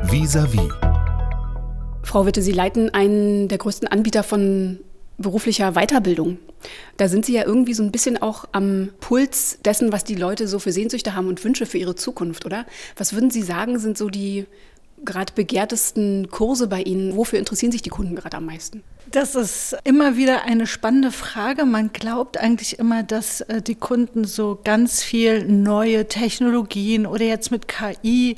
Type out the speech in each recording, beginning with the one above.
Vis-à-vis. Frau Witte, Sie leiten einen der größten Anbieter von beruflicher Weiterbildung. Da sind Sie ja irgendwie so ein bisschen auch am Puls dessen, was die Leute so für Sehnsüchte haben und Wünsche für ihre Zukunft, oder? Was würden Sie sagen, sind so die gerade begehrtesten Kurse bei Ihnen? Wofür interessieren sich die Kunden gerade am meisten? Das ist immer wieder eine spannende Frage. Man glaubt eigentlich immer, dass die Kunden so ganz viel neue Technologien oder jetzt mit KI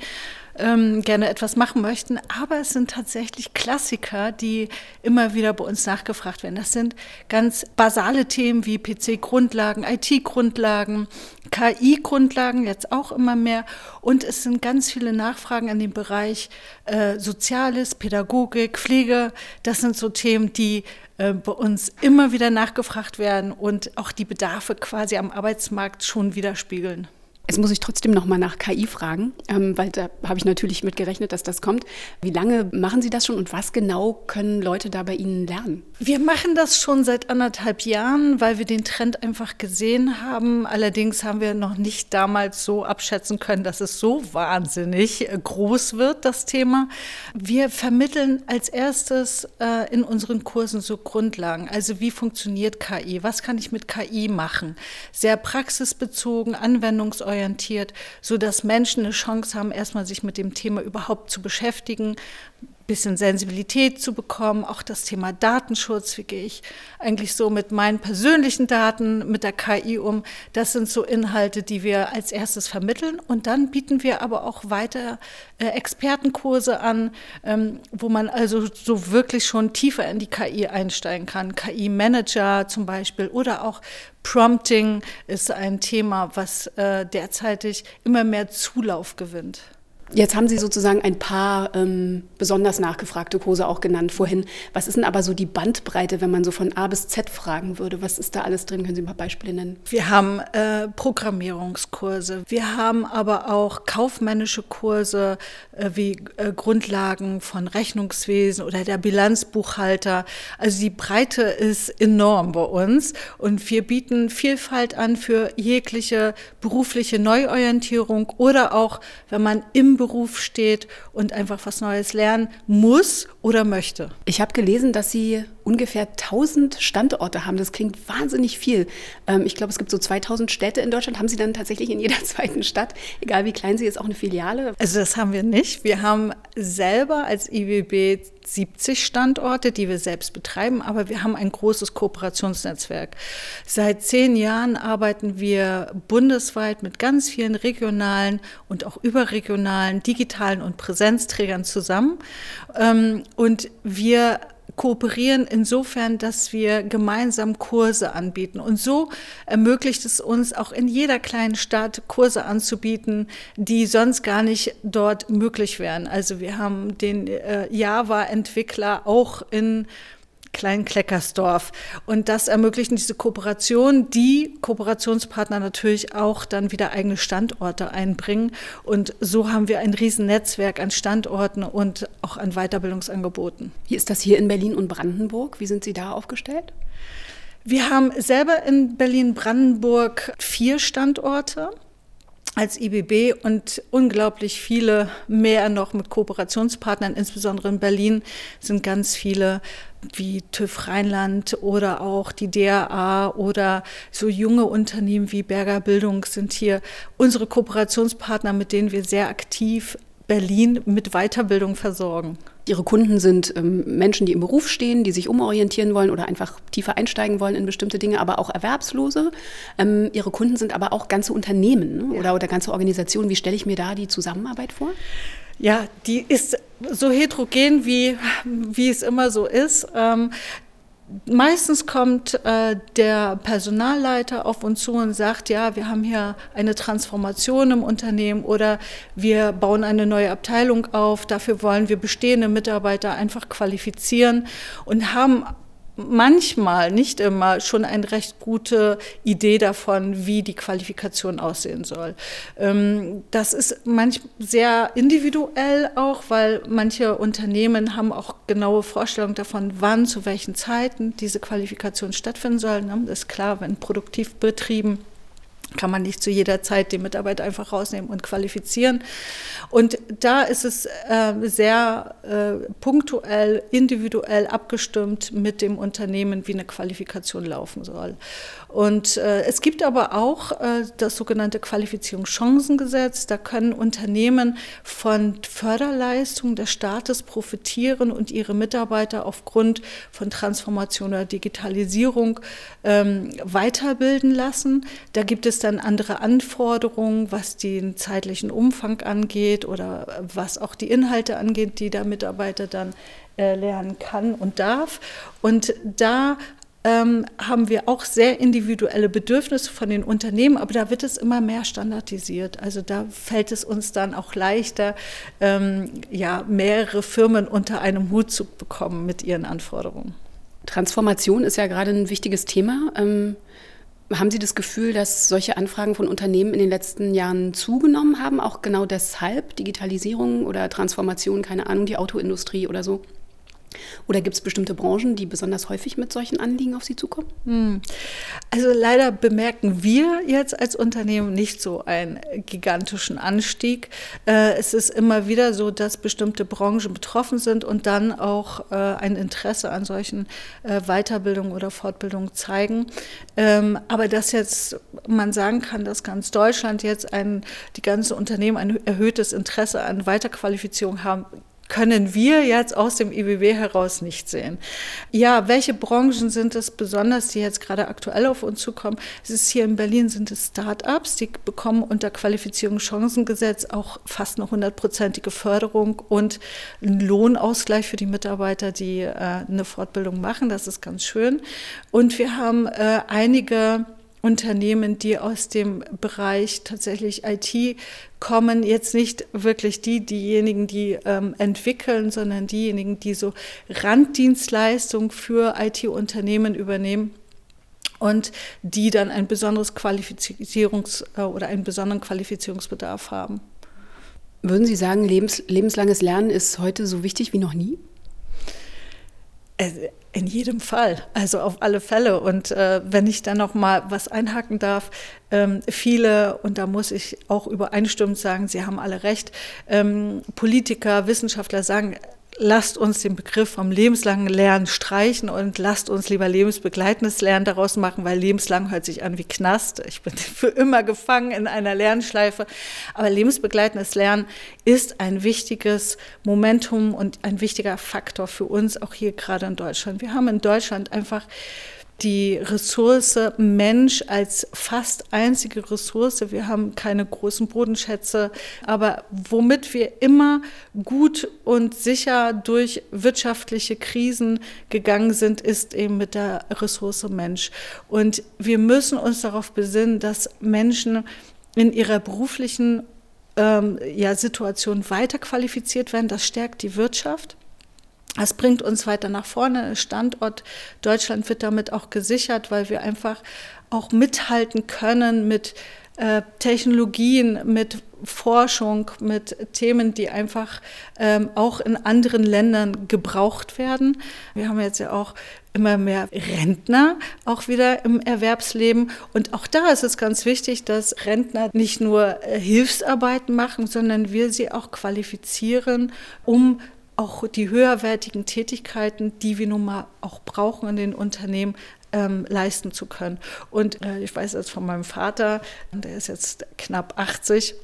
gerne etwas machen möchten. Aber es sind tatsächlich Klassiker, die immer wieder bei uns nachgefragt werden. Das sind ganz basale Themen wie PC-Grundlagen, IT-Grundlagen, KI-Grundlagen, jetzt auch immer mehr. Und es sind ganz viele Nachfragen an den Bereich Soziales, Pädagogik, Pflege. Das sind so Themen, die bei uns immer wieder nachgefragt werden und auch die Bedarfe quasi am Arbeitsmarkt schon widerspiegeln. Jetzt muss ich trotzdem noch mal nach KI fragen, weil da habe ich natürlich mit gerechnet, dass das kommt. Wie lange machen Sie das schon und was genau können Leute da bei Ihnen lernen? Wir machen das schon seit 1,5 Jahren, weil wir den Trend einfach gesehen haben. Allerdings haben wir noch nicht damals so abschätzen können, dass es so wahnsinnig groß wird, das Thema. Wir vermitteln als erstes in unseren Kursen so Grundlagen. Also wie funktioniert KI? Was kann ich mit KI machen? Sehr praxisbezogen, anwendungsorientiert, sodass Menschen eine Chance haben, erstmal sich mit dem Thema überhaupt zu beschäftigen, ein bisschen Sensibilität zu bekommen, auch das Thema Datenschutz, wie gehe ich eigentlich so mit meinen persönlichen Daten, mit der KI um. Das sind so Inhalte, die wir als erstes vermitteln. Und dann bieten wir aber auch weiter Expertenkurse an, wo man also so wirklich schon tiefer in die KI einsteigen kann. KI-Manager zum Beispiel oder auch Prompting ist ein Thema, was derzeitig immer mehr Zulauf gewinnt. Jetzt haben Sie sozusagen ein paar besonders nachgefragte Kurse auch genannt vorhin. Was ist denn aber so die Bandbreite, wenn man so von A bis Z fragen würde? Was ist da alles drin? Können Sie ein paar Beispiele nennen? Wir haben Programmierungskurse. Wir haben aber auch kaufmännische Kurse wie Grundlagen von Rechnungswesen oder der Bilanzbuchhalter. Also die Breite ist enorm bei uns und wir bieten Vielfalt an für jegliche berufliche Neuorientierung oder auch, wenn man im Beruf steht und einfach was Neues lernen muss oder möchte. Ich habe gelesen, dass Sie ungefähr 1000 Standorte haben. Das klingt wahnsinnig viel. Ich glaube, es gibt so 2000 Städte in Deutschland. Haben Sie dann tatsächlich in jeder zweiten Stadt, egal wie klein sie ist, auch eine Filiale? Also das haben wir nicht. Wir haben selber als IWB 70 Standorte, die wir selbst betreiben, aber wir haben ein großes Kooperationsnetzwerk. Seit 10 Jahren arbeiten wir bundesweit mit ganz vielen regionalen und auch überregionalen, digitalen und Präsenzträgern zusammen. Und wir kooperieren insofern, dass wir gemeinsam Kurse anbieten. Und so ermöglicht es uns auch in jeder kleinen Stadt Kurse anzubieten, die sonst gar nicht dort möglich wären. Also wir haben den Java-Entwickler auch in Klein-Kleckersdorf. Und das ermöglichen diese Kooperation, die Kooperationspartner natürlich auch dann wieder eigene Standorte einbringen. Und so haben wir ein Riesennetzwerk an Standorten und auch an Weiterbildungsangeboten. Wie ist das hier in Berlin und Brandenburg? Wie sind Sie da aufgestellt? Wir haben selber in Berlin-Brandenburg 4 Standorte als IBB und unglaublich viele mehr noch mit Kooperationspartnern, insbesondere in Berlin sind ganz viele wie TÜV Rheinland oder auch die DRA oder so junge Unternehmen wie Berger Bildung sind hier unsere Kooperationspartner, mit denen wir sehr aktiv Berlin mit Weiterbildung versorgen. Ihre Kunden sind Menschen, die im Beruf stehen, die sich umorientieren wollen oder einfach tiefer einsteigen wollen in bestimmte Dinge, aber auch Erwerbslose. Ihre Kunden sind aber auch ganze Unternehmen, ne? Oder ganze Organisationen. Wie stelle ich mir da die Zusammenarbeit vor? Ja, die ist so heterogen, wie es immer so ist. Meistens kommt der Personalleiter auf uns zu und sagt, ja, wir haben hier eine Transformation im Unternehmen oder wir bauen eine neue Abteilung auf. Dafür wollen wir bestehende Mitarbeiter einfach qualifizieren und haben manchmal, nicht immer, schon eine recht gute Idee davon, wie die Qualifikation aussehen soll. Das ist manchmal sehr individuell auch, weil manche Unternehmen haben auch genaue Vorstellungen davon, wann, zu welchen Zeiten diese Qualifikation stattfinden soll. Das ist klar, wenn Produktivbetrieben kann man nicht zu jeder Zeit den Mitarbeiter einfach rausnehmen und qualifizieren. Und da ist es sehr punktuell, individuell abgestimmt mit dem Unternehmen, wie eine Qualifikation laufen soll. Und es gibt aber auch das sogenannte Qualifizierungschancengesetz. Da können Unternehmen von Förderleistungen des Staates profitieren und ihre Mitarbeiter aufgrund von Transformation oder Digitalisierung weiterbilden lassen. Da gibt es dann andere Anforderungen, was den zeitlichen Umfang angeht oder was auch die Inhalte angeht, die der Mitarbeiter dann lernen kann und darf. Und da haben wir auch sehr individuelle Bedürfnisse von den Unternehmen, aber da wird es immer mehr standardisiert. Also da fällt es uns dann auch leichter, mehrere Firmen unter einem Hut zu bekommen mit ihren Anforderungen. Transformation ist ja gerade ein wichtiges Thema. Haben Sie das Gefühl, dass solche Anfragen von Unternehmen in den letzten Jahren zugenommen haben? Auch genau deshalb Digitalisierung oder Transformation, keine Ahnung, die Autoindustrie oder so? Oder gibt es bestimmte Branchen, die besonders häufig mit solchen Anliegen auf Sie zukommen? Also leider bemerken wir jetzt als Unternehmen nicht so einen gigantischen Anstieg. Es ist immer wieder so, dass bestimmte Branchen betroffen sind und dann auch ein Interesse an solchen Weiterbildungen oder Fortbildungen zeigen. Aber dass jetzt man sagen kann, dass ganz Deutschland jetzt die ganzen Unternehmen ein erhöhtes Interesse an Weiterqualifizierung haben, können wir jetzt aus dem IBB heraus nicht sehen. Ja, welche Branchen sind es besonders, die jetzt gerade aktuell auf uns zukommen? Es ist hier in Berlin sind es Start-ups, die bekommen unter Qualifizierungschancengesetz auch fast eine 100%ige Förderung und einen Lohnausgleich für die Mitarbeiter, die eine Fortbildung machen. Das ist ganz schön. Und wir haben einige Unternehmen, die aus dem Bereich tatsächlich IT kommen, jetzt nicht wirklich diejenigen, die entwickeln, sondern diejenigen, die so Randdienstleistungen für IT-Unternehmen übernehmen und die dann ein besonderes oder einen besonderen Qualifizierungsbedarf haben. Würden Sie sagen, lebenslanges Lernen ist heute so wichtig wie noch nie? In jedem Fall, also auf alle Fälle. Und wenn ich dann noch mal was einhaken darf, viele, und da muss ich auch übereinstimmend sagen, Sie haben alle recht, Politiker, Wissenschaftler sagen, lasst uns den Begriff vom lebenslangen Lernen streichen und lasst uns lieber lebensbegleitendes Lernen daraus machen, weil lebenslang hört sich an wie Knast. Ich bin für immer gefangen in einer Lernschleife. Aber lebensbegleitendes Lernen ist ein wichtiges Momentum und ein wichtiger Faktor für uns, auch hier gerade in Deutschland. Wir haben in Deutschland einfach die Ressource Mensch als fast einzige Ressource. Wir haben keine großen Bodenschätze, aber womit wir immer gut und sicher durch wirtschaftliche Krisen gegangen sind, ist eben mit der Ressource Mensch. Und wir müssen uns darauf besinnen, dass Menschen in ihrer beruflichen Situation weiter qualifiziert werden. Das stärkt die Wirtschaft. Das bringt uns weiter nach vorne. Standort Deutschland wird damit auch gesichert, weil wir einfach auch mithalten können mit Technologien, mit Forschung, mit Themen, die einfach auch in anderen Ländern gebraucht werden. Wir haben jetzt ja auch immer mehr Rentner auch wieder im Erwerbsleben. Und auch da ist es ganz wichtig, dass Rentner nicht nur Hilfsarbeiten machen, sondern wir sie auch qualifizieren, um auch die höherwertigen Tätigkeiten, die wir nun mal auch brauchen in den Unternehmen, leisten zu können. Und ich weiß jetzt von meinem Vater, der ist jetzt knapp 80,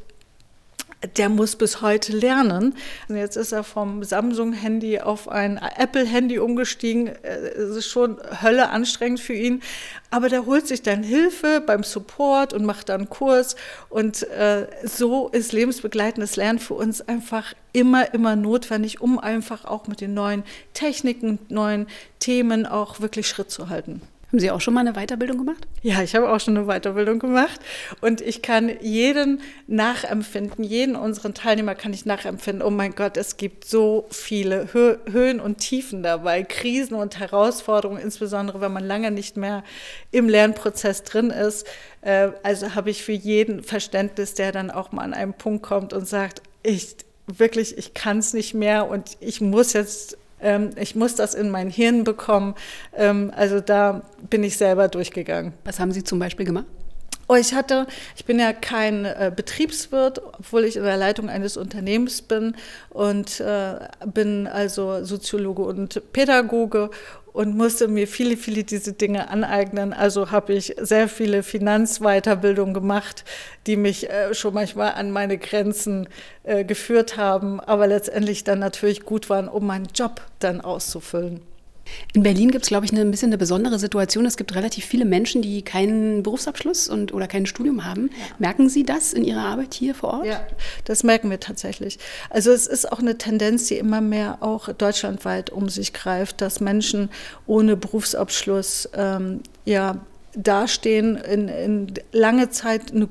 der muss bis heute lernen. Und jetzt ist er vom Samsung-Handy auf ein Apple-Handy umgestiegen. Es ist schon Hölle anstrengend für ihn. Aber der holt sich dann Hilfe beim Support und macht dann einen Kurs. Und so ist lebensbegleitendes Lernen für uns einfach immer notwendig, um einfach auch mit den neuen Techniken, neuen Themen auch wirklich Schritt zu halten. Haben Sie auch schon mal eine Weiterbildung gemacht? Ja, ich habe auch schon eine Weiterbildung gemacht und ich kann jeden nachempfinden, jeden unseren Teilnehmer kann ich nachempfinden. Oh mein Gott, es gibt so viele Höhen und Tiefen dabei, Krisen und Herausforderungen, insbesondere wenn man lange nicht mehr im Lernprozess drin ist. Also habe ich für jeden Verständnis, der dann auch mal an einen Punkt kommt und sagt, ich kann es nicht mehr und ich muss das in mein Hirn bekommen. Also da bin ich selber durchgegangen. Was haben Sie zum Beispiel gemacht? Ich bin ja kein Betriebswirt, obwohl ich in der Leitung eines Unternehmens bin und bin also Soziologe und Pädagoge und musste mir viele diese Dinge aneignen. Also habe ich sehr viele Finanzweiterbildungen gemacht, die mich schon manchmal an meine Grenzen geführt haben, aber letztendlich dann natürlich gut waren, um meinen Job dann auszufüllen. In Berlin gibt es, glaube ich, ein bisschen eine besondere Situation. Es gibt relativ viele Menschen, die keinen Berufsabschluss oder kein Studium haben. Ja. Merken Sie das in Ihrer Arbeit hier vor Ort? Ja, das merken wir tatsächlich. Also es ist auch eine Tendenz, die immer mehr auch deutschlandweit um sich greift, dass Menschen ohne Berufsabschluss dastehen, in lange Zeit einen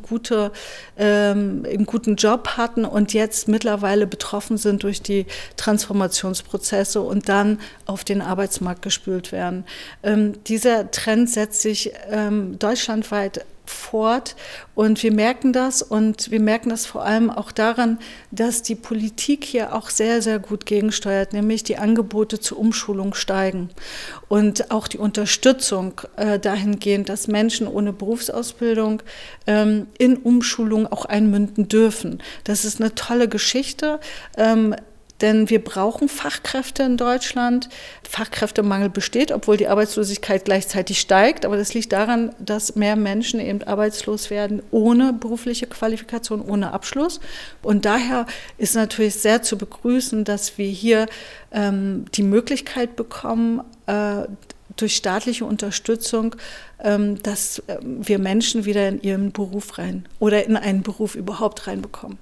guten Job hatten und jetzt mittlerweile betroffen sind durch die Transformationsprozesse und dann auf den Arbeitsmarkt gespült werden. Dieser Trend setzt sich deutschlandweit fort und wir merken das vor allem auch daran, dass die Politik hier auch sehr, sehr gut gegensteuert, nämlich die Angebote zur Umschulung steigen und auch die Unterstützung dahingehend, dass Menschen ohne Berufsausbildung in Umschulung auch einmünden dürfen. Das ist eine tolle Geschichte. Denn wir brauchen Fachkräfte in Deutschland. Fachkräftemangel besteht, obwohl die Arbeitslosigkeit gleichzeitig steigt. Aber das liegt daran, dass mehr Menschen eben arbeitslos werden ohne berufliche Qualifikation, ohne Abschluss. Und daher ist natürlich sehr zu begrüßen, dass wir hier die Möglichkeit bekommen, durch staatliche Unterstützung, dass wir Menschen wieder in ihren Beruf rein oder in einen Beruf überhaupt reinbekommen.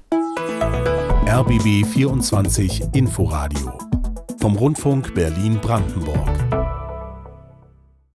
RBB 24 Inforadio vom Rundfunk Berlin-Brandenburg.